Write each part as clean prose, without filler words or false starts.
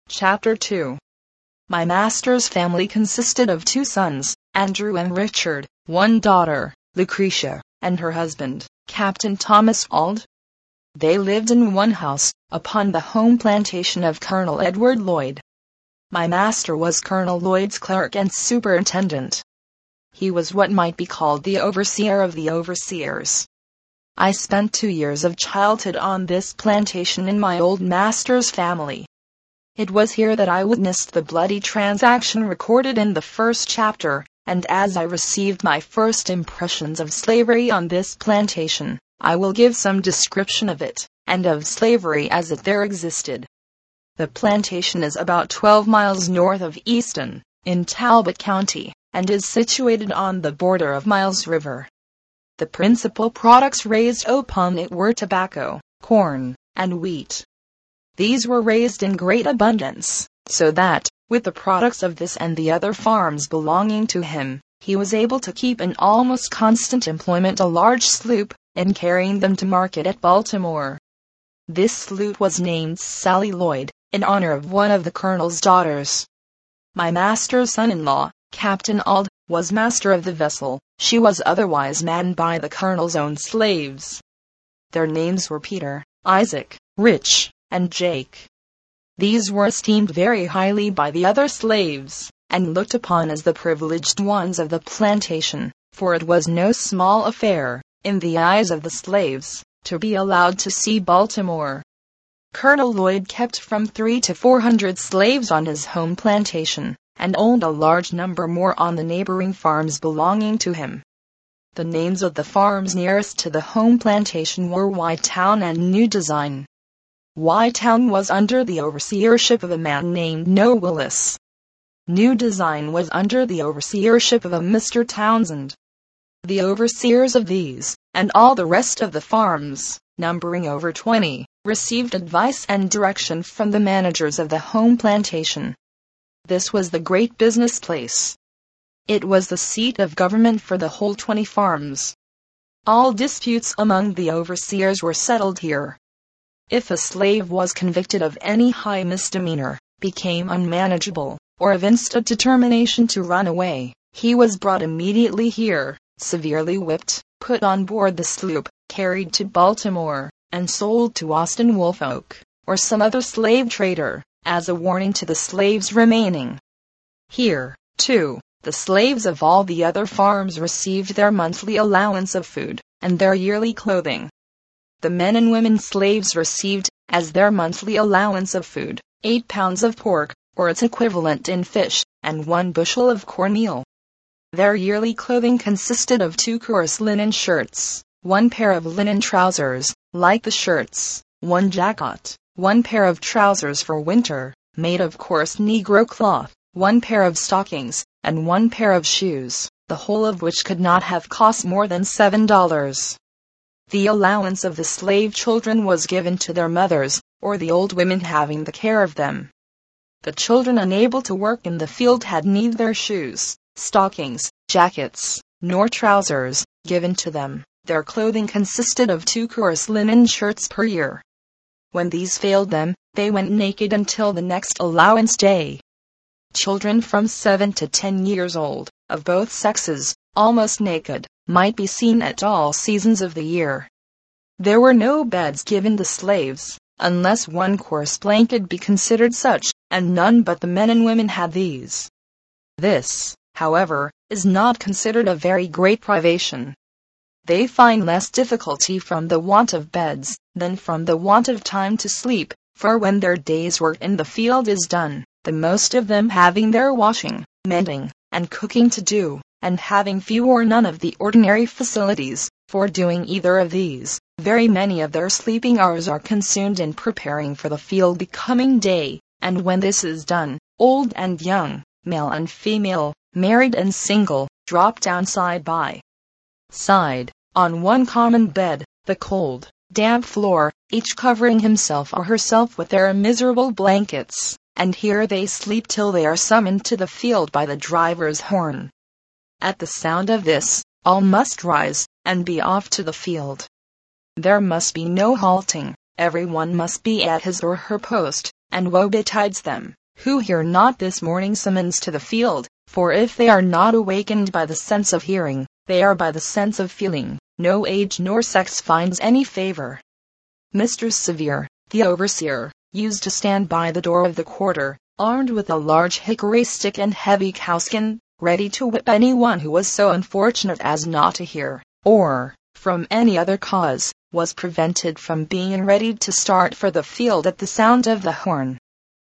Chapter 2. My master's family consisted of 2 sons, Andrew and Richard, 1 daughter, Lucretia, and her husband, Captain Thomas Auld. They lived in one house, upon the home plantation of Colonel Edward Lloyd. My master was Colonel Lloyd's clerk and superintendent. He was what might be called the overseer of the overseers. I spent 2 years of childhood on this plantation in my old master's family. It was here that I witnessed the bloody transaction recorded in the first chapter, and as I received my first impressions of slavery on this plantation, I will give some description of it, and of slavery as it there existed. The plantation is about 12 miles north of Easton, in Talbot County, and is situated on the border of Miles River. The principal products raised upon it were tobacco, corn, and wheat. These were raised in great abundance, so that, with the products of this and the other farms belonging to him, he was able to keep in almost constant employment a large sloop, in carrying them to market at Baltimore. This sloop was named Sally Lloyd, in honor of one of the colonel's daughters. My master's son-in-law, Captain Auld, was master of the vessel. She was otherwise manned by the colonel's own slaves. Their names were Peter, Isaac, Rich, and Jake. These were esteemed very highly by the other slaves, and looked upon as the privileged ones of the plantation, for it was no small affair, in the eyes of the slaves, to be allowed to see Baltimore. Colonel Lloyd kept from 300 to 400 slaves on his home plantation, and owned a large number more on the neighboring farms belonging to him. The names of the farms nearest to the home plantation were Whitetown and New Design. Whitetown was under the overseership of a man named Noah Willis. New Design was under the overseership of a Mr. Townsend. The overseers of these, and all the rest of the farms, numbering over 20, received advice and direction from the managers of the home plantation. This was the great business place. It was the seat of government for the whole 20 farms. All disputes among the overseers were settled here. If a slave was convicted of any high misdemeanor, became unmanageable, or evinced a determination to run away, he was brought immediately here, severely whipped, put on board the sloop, carried to Baltimore, and sold to Austin Woolfolk, or some other slave trader, as a warning to the slaves remaining. Here, too, the slaves of all the other farms received their monthly allowance of food, and their yearly clothing. The men and women slaves received, as their monthly allowance of food, 8 pounds of pork, or its equivalent in fish, and 1 bushel of cornmeal. Their yearly clothing consisted of 2 coarse linen shirts, 1 pair of linen trousers, like the shirts, 1 jacket, 1 pair of trousers for winter, made of coarse negro cloth, 1 pair of stockings, and 1 pair of shoes, the whole of which could not have cost more than $7. The allowance of the slave children was given to their mothers, or the old women having the care of them. The children unable to work in the field had neither shoes, stockings, jackets, nor trousers, given to them. Their clothing consisted of 2 coarse linen shirts per year. When these failed them, they went naked until the next allowance day. Children from 7 to 10 years old, of both sexes, almost naked, might be seen at all seasons of the year. There were no beds given the slaves, unless 1 coarse blanket be considered such, and none but the men and women had these. This, however, is not considered a very great privation. They find less difficulty from the want of beds, than from the want of time to sleep, for when their day's work in the field is done, the most of them having their washing, mending, and cooking to do, and having few or none of the ordinary facilities for doing either of these, very many of their sleeping hours are consumed in preparing for the field the coming day, and when this is done, old and young, male and female, married and single, drop down side by side, on one common bed, the cold, damp floor, each covering himself or herself with their miserable blankets, and here they sleep till they are summoned to the field by the driver's horn. At the sound of this, all must rise, and be off to the field. There must be no halting, every one must be at his or her post, and woe betides them, who hear not this morning summons to the field, for if they are not awakened by the sense of hearing, they are by the sense of feeling. No age nor sex finds any favor. Mr. Sevier, the overseer, used to stand by the door of the quarter, armed with a large hickory stick and heavy cowskin, ready to whip anyone who was so unfortunate as not to hear, or, from any other cause, was prevented from being ready to start for the field at the sound of the horn.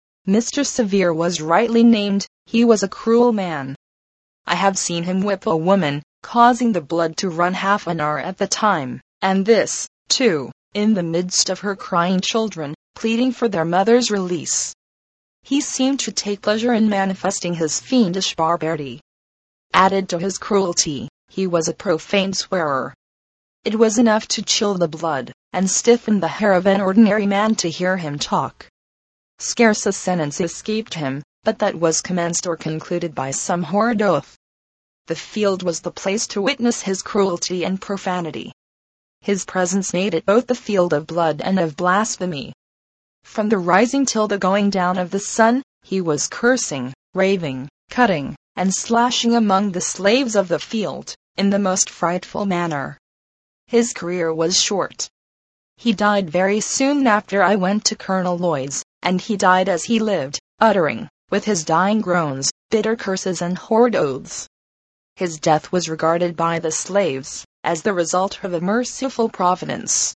Mr. Sevier was rightly named. He was a cruel man. I have seen him whip a woman, causing the blood to run half an hour at the time, and this, too, in the midst of her crying children, pleading for their mother's release. He seemed to take pleasure in manifesting his fiendish barbarity. Added to his cruelty, he was a profane swearer. It was enough to chill the blood, and stiffen the hair of an ordinary man to hear him talk. Scarce a sentence escaped him, but that was commenced or concluded by some horrid oath. The field was the place to witness his cruelty and profanity. His presence made it both the field of blood and of blasphemy. From the rising till the going down of the sun, he was cursing, raving, cutting, and slashing among the slaves of the field, in the most frightful manner. His career was short. He died very soon after I went to Colonel Lloyd's, and he died as he lived, uttering, with his dying groans, bitter curses and horrid oaths. His death was regarded by the slaves as the result of a merciful providence.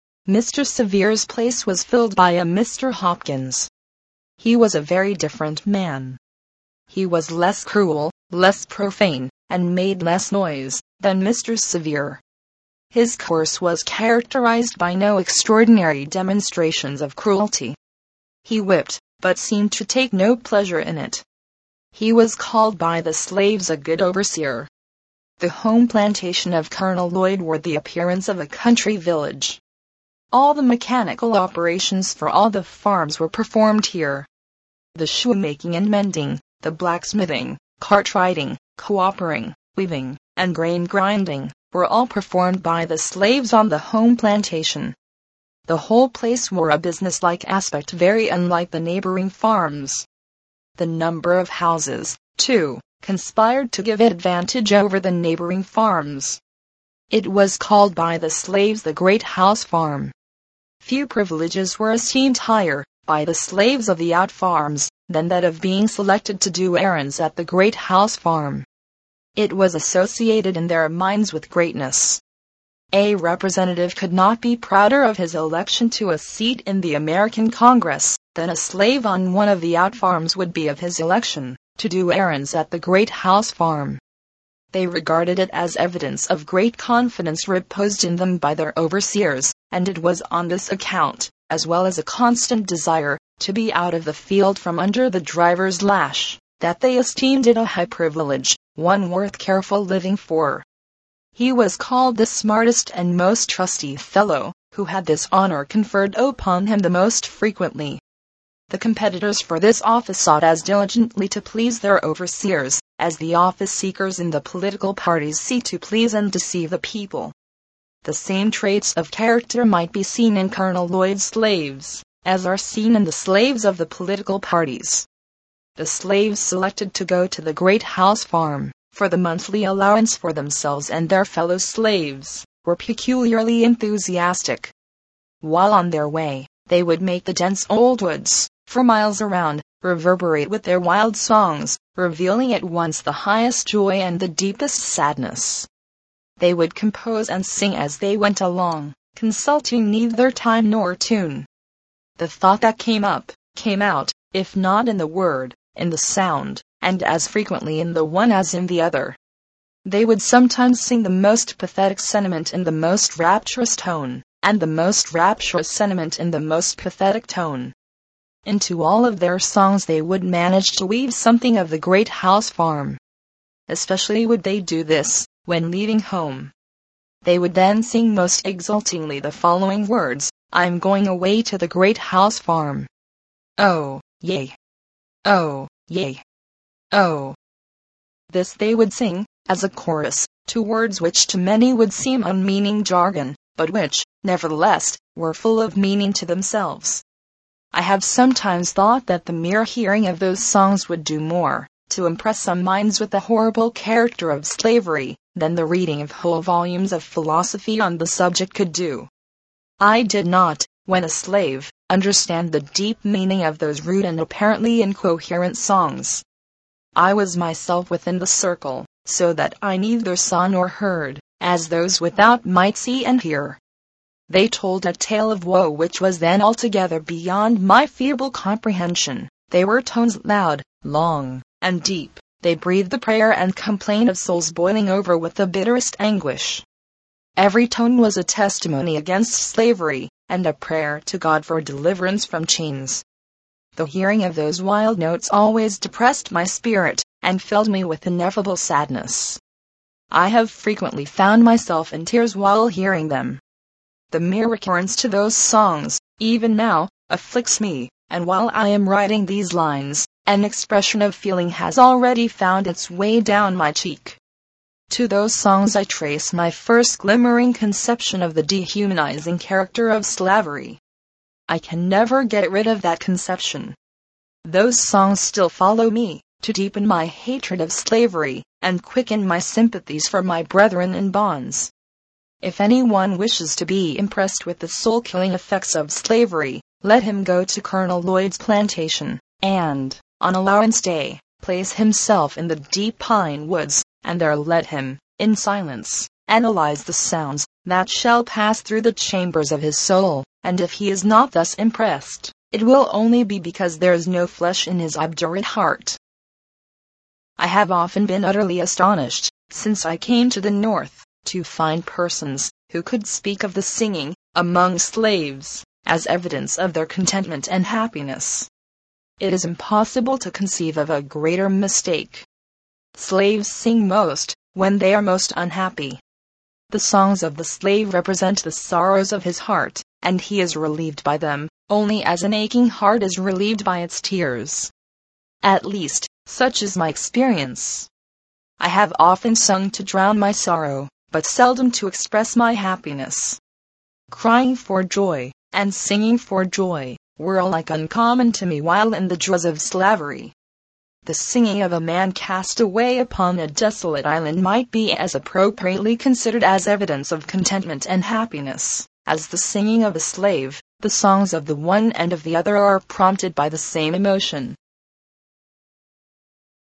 Mr. Sevier's place was filled by a Mr. Hopkins. He was a very different man. He was less cruel, less profane, and made less noise than Mr. Sevier. His course was characterized by no extraordinary demonstrations of cruelty. He whipped, but seemed to take no pleasure in it. He was called by the slaves a good overseer. The home plantation of Colonel Lloyd wore the appearance of a country village. All the mechanical operations for all the farms were performed here. The shoemaking and mending, the blacksmithing, cart riding, coopering, weaving, and grain grinding, were all performed by the slaves on the home plantation. The whole place wore a businesslike aspect very unlike the neighboring farms. The number of houses, too, conspired to give advantage over the neighboring farms. It was called by the slaves the Great House Farm. Few privileges were esteemed higher, by the slaves of the out farms, than that of being selected to do errands at the Great House Farm. It was associated in their minds with greatness. A representative could not be prouder of his election to a seat in the American Congress than a slave on one of the out farms would be of his election to do errands at the Great House Farm. They regarded it as evidence of great confidence reposed in them by their overseers, and it was on this account, as well as a constant desire to be out of the field from under the driver's lash, that they esteemed it a high privilege, one worth careful living for. He was called the smartest and most trusty fellow, who had this honor conferred upon him the most frequently. The competitors for this office sought as diligently to please their overseers, as the office-seekers in the political parties seek to please and deceive the people. The same traits of character might be seen in Colonel Lloyd's slaves, as are seen in the slaves of the political parties. The slaves selected to go to the Great House Farm, for the monthly allowance for themselves and their fellow slaves, were peculiarly enthusiastic. While on their way, they would make the dense old woods, for miles around, reverberate with their wild songs, revealing at once the highest joy and the deepest sadness. They would compose and sing as they went along, consulting neither time nor tune. The thought that came up, came out, if not in the word, in the sound, and as frequently in the one as in the other. They would sometimes sing the most pathetic sentiment in the most rapturous tone, and the most rapturous sentiment in the most pathetic tone. Into all of their songs they would manage to weave something of the Great House Farm. Especially would they do this, when leaving home. They would then sing most exultingly the following words: "I'm going away to the Great House Farm. Oh, yea! Oh, yea! Oh!" This they would sing, as a chorus, to words which to many would seem unmeaning jargon, but which, nevertheless, were full of meaning to themselves. I have sometimes thought that the mere hearing of those songs would do more to impress some minds with the horrible character of slavery than the reading of whole volumes of philosophy on the subject could do. I did not, when a slave, understand the deep meaning of those rude and apparently incoherent songs. I was myself within the circle, so that I neither saw nor heard, as those without might see and hear. They told a tale of woe which was then altogether beyond my feeble comprehension. They were tones loud, long, and deep. They breathed the prayer and complaint of souls boiling over with the bitterest anguish. Every tone was a testimony against slavery, and a prayer to God for deliverance from chains. The hearing of those wild notes always depressed my spirit, and filled me with ineffable sadness. I have frequently found myself in tears while hearing them. The mere recurrence to those songs, even now, afflicts me, and while I am writing these lines, an expression of feeling has already found its way down my cheek. To those songs I trace my first glimmering conception of the dehumanizing character of slavery. I can never get rid of that conception. Those songs still follow me, to deepen my hatred of slavery, and quicken my sympathies for my brethren in bonds. If anyone wishes to be impressed with the soul-killing effects of slavery, let him go to Colonel Lloyd's plantation, and, on allowance day, place himself in the deep pine woods, and there let him, in silence, analyze the sounds that shall pass through the chambers of his soul, and if he is not thus impressed, it will only be because there is no flesh in his obdurate heart. I have often been utterly astonished, since I came to the North, to find persons who could speak of the singing among slaves as evidence of their contentment and happiness. It is impossible to conceive of a greater mistake. Slaves sing most when they are most unhappy. The songs of the slave represent the sorrows of his heart, and he is relieved by them, only as an aching heart is relieved by its tears. At least, such is my experience. I have often sung to drown my sorrow, but seldom to express my happiness. Crying for joy, and singing for joy, were alike uncommon to me while in the jaws of slavery. The singing of a man cast away upon a desolate island might be as appropriately considered as evidence of contentment and happiness, as the singing of a slave. The songs of the one and of the other are prompted by the same emotion.